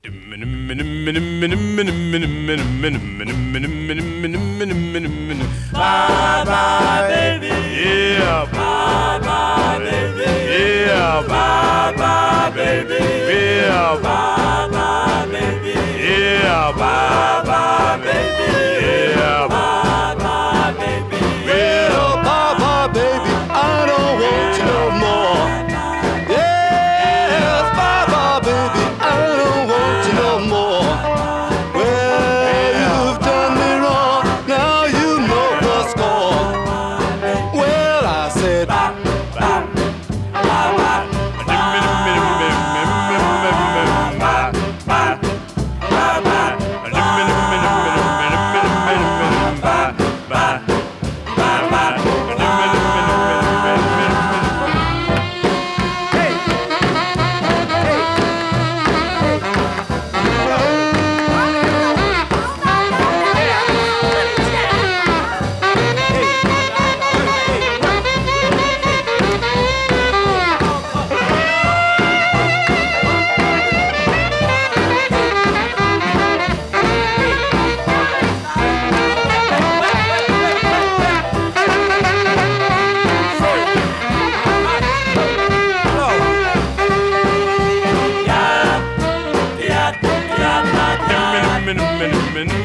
Bye bye, baby. Yeah, Bye bye, baby. yeah, Bye bye, baby. yeah, Bye bye, baby. yeah, Bye bye, baby. yeah. Bye bye, baby. Well, bye-bye, baby, I don't want you no more. Yes, bye-bye, baby, I don't want you no more. Well, you've done me wrong, now you know the score. Well, I said, Minute.